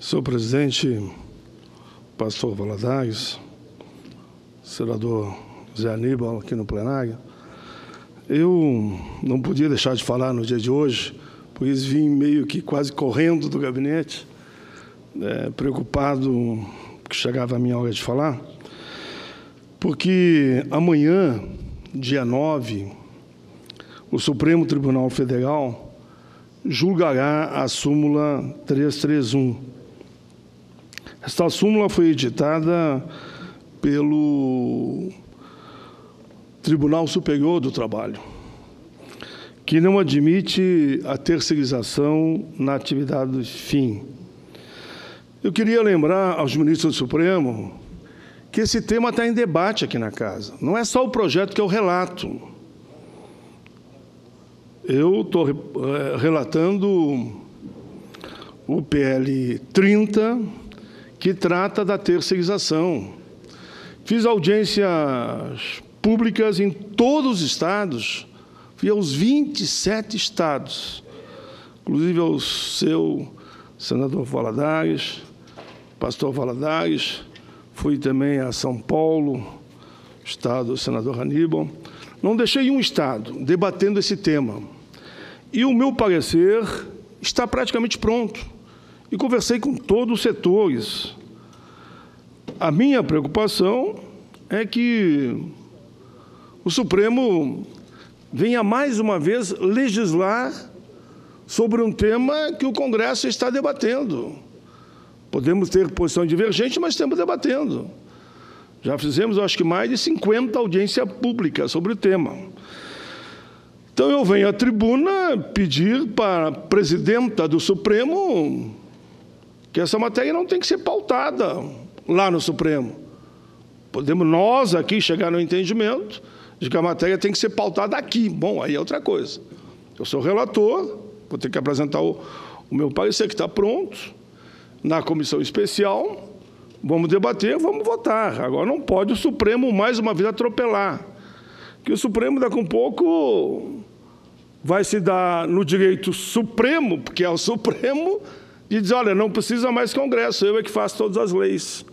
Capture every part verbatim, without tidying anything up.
Senhor presidente, pastor Valadares, senador Zé Aníbal aqui no plenário, eu não podia deixar de falar no dia de hoje, pois vim meio que quase correndo do gabinete, é, preocupado que chegava a minha hora de falar, porque amanhã, dia nove, o Supremo Tribunal Federal julgará a súmula trezentos e trinta e um. Esta súmula foi editada pelo Tribunal Superior do Trabalho, que não admite a terceirização na atividade fim. Eu queria lembrar aos ministros do Supremo que esse tema está em debate aqui na Casa. Não é só o projeto que eu relato. Eu estou é, relatando o P L trinta, que trata da terceirização. Fiz audiências públicas em todos os estados, fui aos vinte e sete estados, inclusive ao seu senador Valadares, pastor Valadares, fui também a São Paulo, estado do senador Aníbal. Não deixei um estado debatendo esse tema. E o meu parecer está praticamente pronto. E conversei com todos os setores. A minha preocupação é que o Supremo venha mais uma vez legislar sobre um tema que o Congresso está debatendo. Podemos ter posição divergente, mas estamos debatendo. Já fizemos, acho que, mais de cinquenta audiências públicas sobre o tema. Então, eu venho à tribuna pedir para a presidenta do Supremo que essa matéria não tem que ser pautada lá no Supremo. Podemos nós aqui chegar no entendimento de que a matéria tem que ser pautada aqui. Bom, aí é outra coisa. Eu sou relator, vou ter que apresentar o, o meu parecer, que está pronto, na comissão especial, vamos debater, vamos votar. Agora não pode o Supremo, mais uma vez, atropelar. Que o Supremo, daqui a um pouco, vai se dar no direito supremo, porque é o Supremo, e diz, olha, não precisa mais Congresso, eu é que faço todas as leis.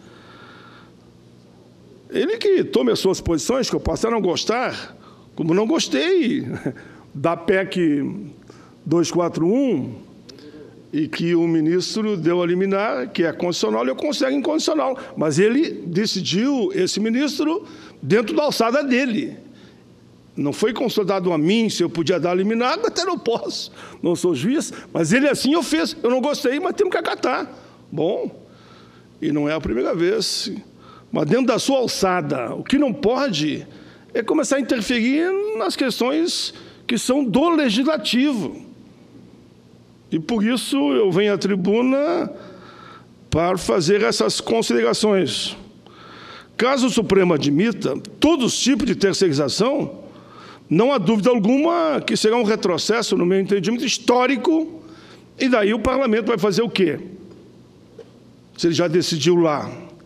Ele que tome as suas posições, que eu posso até não gostar, como não gostei da P E C duzentos e quarenta e um, e que o ministro deu a liminar, que é constitucional, e eu considero inconstitucional. Mas ele decidiu, esse ministro, dentro da alçada dele. Não foi consultado a mim se eu podia dar liminar, até não posso, não sou juiz, mas ele assim eu fiz. Eu não gostei, mas temos que acatar. Bom, e não é a primeira vez. Mas dentro da sua alçada, o que não pode é começar a interferir nas questões que são do legislativo. E por isso eu venho à tribuna para fazer essas considerações. Caso o Supremo admita todos os tipos de terceirização, não há dúvida alguma que será um retrocesso, no meu entendimento, histórico, e daí o parlamento vai fazer o quê? Se ele já decidiu lá.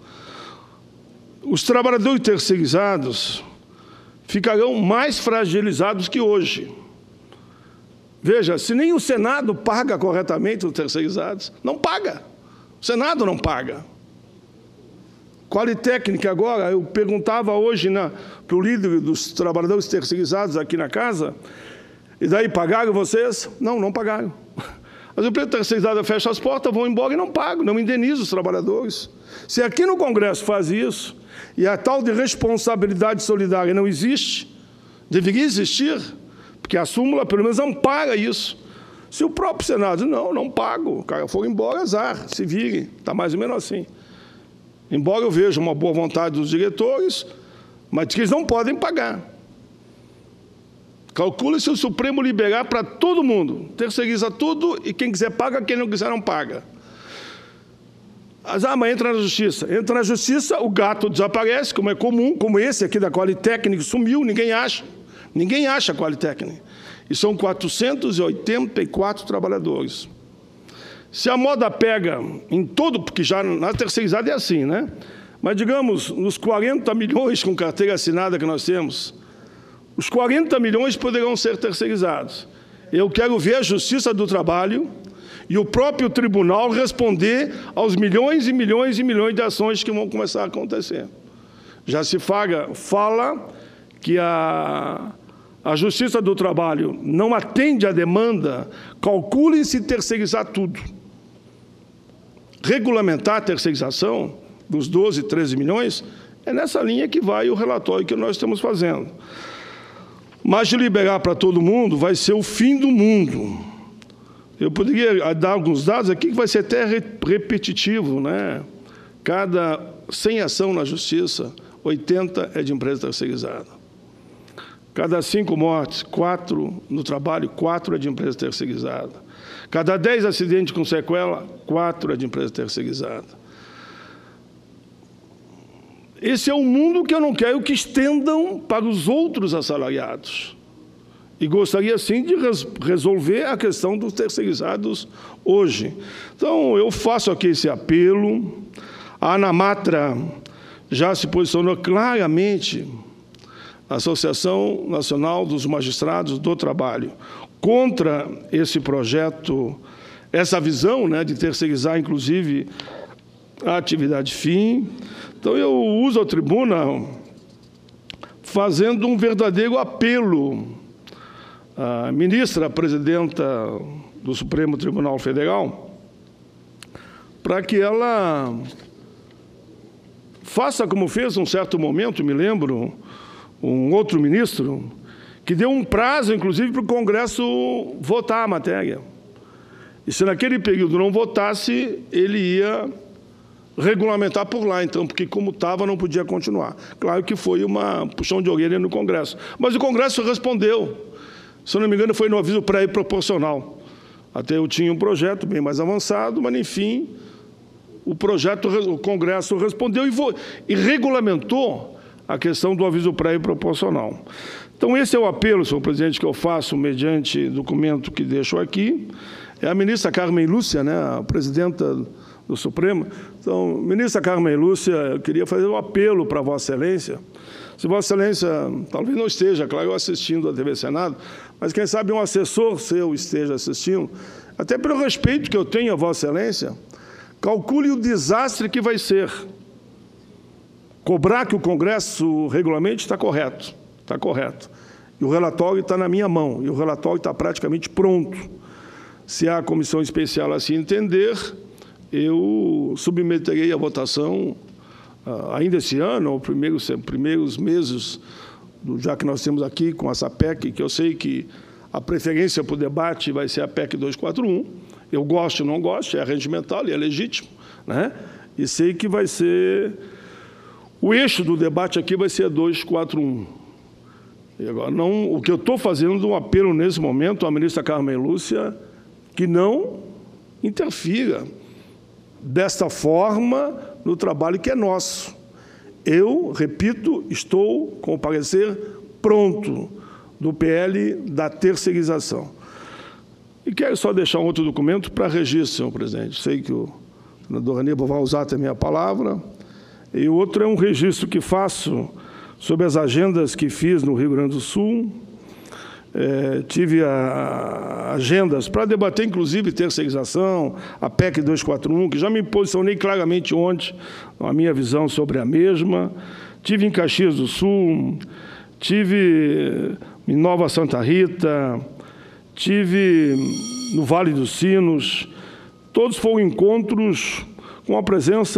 Os trabalhadores terceirizados ficarão mais fragilizados que hoje. Veja, se nem o Senado paga corretamente os terceirizados, não paga. O Senado não paga. Qualitécnica agora, eu perguntava hoje para o líder dos trabalhadores terceirizados aqui na casa, e daí pagaram vocês? Não, não pagaram. As empresas terceirizadas fecham as portas, vão embora e não pagam, não indenizam os trabalhadores. Se aqui no Congresso faz isso, e a tal de responsabilidade solidária não existe, deveria existir, porque a súmula, pelo menos, ampara isso. Se o próprio Senado, não, não pago, o cara for embora, azar, se vire, está mais ou menos assim. Embora eu veja uma boa vontade dos diretores, mas que eles não podem pagar. Calcula se o Supremo liberar para todo mundo, terceiriza tudo e quem quiser paga, quem não quiser não paga. Ah, mas entra na Justiça. Entra na Justiça, o gato desaparece, como é comum, como esse aqui da Qualitécnica, sumiu, ninguém acha. Ninguém acha a Qualitécnica. E são quatrocentos e oitenta e quatro trabalhadores. Se a moda pega em todo, porque já na terceirizada é assim, né? Mas, digamos, nos quarenta milhões com carteira assinada que nós temos, os quarenta milhões poderão ser terceirizados. Eu quero ver a Justiça do Trabalho e o próprio tribunal responder aos milhões e milhões e milhões de ações que vão começar a acontecer. Já se fala, fala que a, a Justiça do Trabalho não atende à demanda, calcule-se terceirizar tudo. Regulamentar a terceirização dos doze, treze milhões, é nessa linha que vai o relatório que nós estamos fazendo. Mas de liberar para todo mundo vai ser o fim do mundo. Eu poderia dar alguns dados aqui que vai ser até repetitivo, né? Cada cem ação na justiça, oitenta é de empresa terceirizada. Cada cinco mortes, quatro no trabalho, quatro é de empresa terceirizada. Cada dez acidentes com sequela, quatro é de empresa terceirizada. Esse é um mundo que eu não quero que estendam para os outros assalariados. E gostaria, sim, de res resolver a questão dos terceirizados hoje. Então, eu faço aqui esse apelo. A ANAMATRA já se posicionou claramente, a Associação Nacional dos Magistrados do Trabalho, contra esse projeto, essa visão, né, de terceirizar, inclusive, a atividade fim. Então, eu uso a tribuna fazendo um verdadeiro apelo à ministra, presidenta do Supremo Tribunal Federal, para que ela faça como fez num certo momento, me lembro, um outro ministro, que deu um prazo, inclusive, para o Congresso votar a matéria. E se naquele período não votasse, ele ia regulamentar por lá, então, porque como estava, não podia continuar. Claro que foi uma puxão de orelha no Congresso. Mas o Congresso respondeu. Se eu não me engano, foi no aviso pré-proporcional. Até eu tinha um projeto bem mais avançado, mas, enfim, o projeto, o Congresso respondeu e, vo, e regulamentou a questão do aviso pré-proporcional. Então, esse é o apelo, senhor presidente, que eu faço mediante documento que deixo aqui. É a ministra Carmen Lúcia, né, a presidenta do Supremo. Então, ministra Carmen Lúcia, eu queria fazer um apelo para Vossa Excelência. Se Vossa Excelência talvez não esteja, claro, eu assistindo a T V Senado, mas quem sabe um assessor seu esteja assistindo, até pelo respeito que eu tenho a Vossa Excelência, calcule o desastre que vai ser. Cobrar que o Congresso regulamente está correto, está correto. E o relatório está na minha mão, e o relatório está praticamente pronto. Se a comissão especial assim entender, eu submeterei a votação ainda esse ano, ou primeiros, primeiros meses, já que nós temos aqui com essa P E C, que eu sei que a preferência para o debate vai ser a P E C duzentos e quarenta e um. Eu gosto ou não gosto, é regimental e é legítimo, né? E sei que vai ser... O eixo do debate aqui vai ser a duzentos e quarenta e um. E agora, não, o que eu estou fazendo, um apelo nesse momento à ministra Carmen Lúcia, que não interfira desta forma no trabalho que é nosso. Eu, repito, estou com o parecer pronto do P L da terceirização. E quero só deixar um outro documento para registro, senhor presidente. Sei que o senador Aníbal vai usar também a palavra. E o outro é um registro que faço sobre as agendas que fiz no Rio Grande do Sul. É, tive a, agendas para debater, inclusive, terceirização, a P E C duzentos e quarenta e um, que já me posicionei claramente ontem, a minha visão sobre a mesma. Tive em Caxias do Sul, tive em Nova Santa Rita, tive no Vale dos Sinos. Todos foram encontros com a presença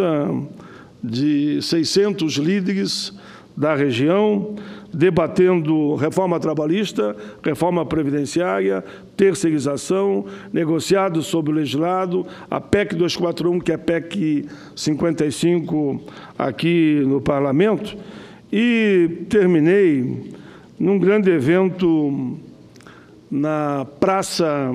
de seiscentos líderes da região, debatendo reforma trabalhista, reforma previdenciária, terceirização, negociados sobre o legislado, a P E C duzentos e quarenta e um, que é a P E C cinquenta e cinco aqui no Parlamento, e terminei num grande evento na praça,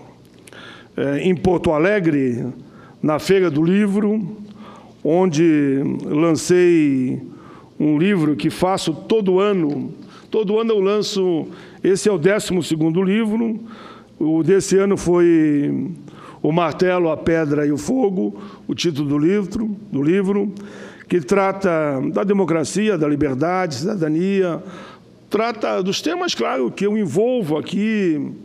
eh, em Porto Alegre, na Feira do Livro, onde lancei um livro que faço todo ano. Todo ano eu lanço, esse é o décimo segundo livro, o desse ano foi O Martelo, a Pedra e o Fogo, o título do livro, do livro, que trata da democracia, da liberdade, cidadania, trata dos temas, claro, que eu envolvo aqui,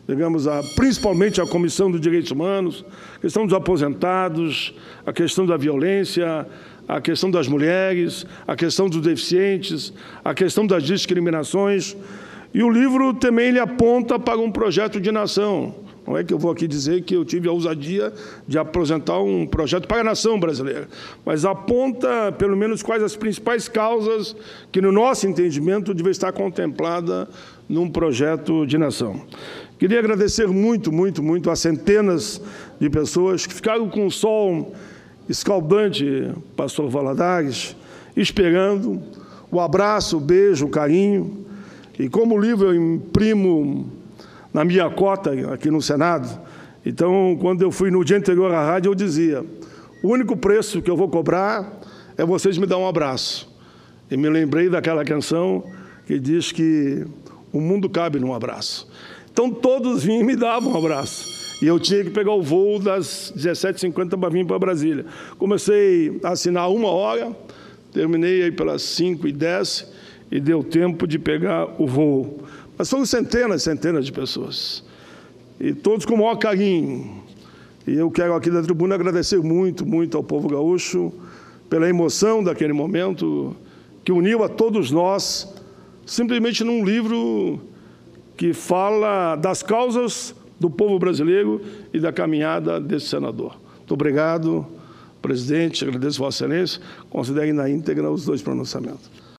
digamos, a, principalmente a Comissão dos Direitos Humanos, a questão dos aposentados, a questão da violência, a questão das mulheres, a questão dos deficientes, a questão das discriminações. E o livro também ele aponta para um projeto de nação. Não é que eu vou aqui dizer que eu tive a ousadia de apresentar um projeto para a nação brasileira, mas aponta, pelo menos, quais as principais causas que, no nosso entendimento, devem estar contempladas num projeto de nação. Queria agradecer muito, muito, muito às centenas de pessoas que ficaram com o sol escaldante, pastor Valadares, esperando o abraço, o beijo, o carinho. E como o livro eu imprimo na minha cota aqui no Senado, então, quando eu fui no dia anterior à rádio, eu dizia, o único preço que eu vou cobrar é vocês me dar um abraço. E me lembrei daquela canção que diz que o mundo cabe num abraço. Então, todos vinham e me davam um abraço. E eu tinha que pegar o voo das dezessete e cinquenta para vir para Brasília. Comecei a assinar uma hora, terminei aí pelas cinco e dez e deu tempo de pegar o voo. Mas foram centenas, centenas de pessoas. E todos com o maior carinho. E eu quero aqui da tribuna agradecer muito, muito ao povo gaúcho pela emoção daquele momento que uniu a todos nós, simplesmente num livro que fala das causas do povo brasileiro e da caminhada desse senador. Muito obrigado, presidente, agradeço a Vossa Excelência, considere na íntegra os dois pronunciamentos.